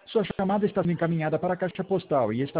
Sua chamada está sendo encaminhada para a caixa postal e está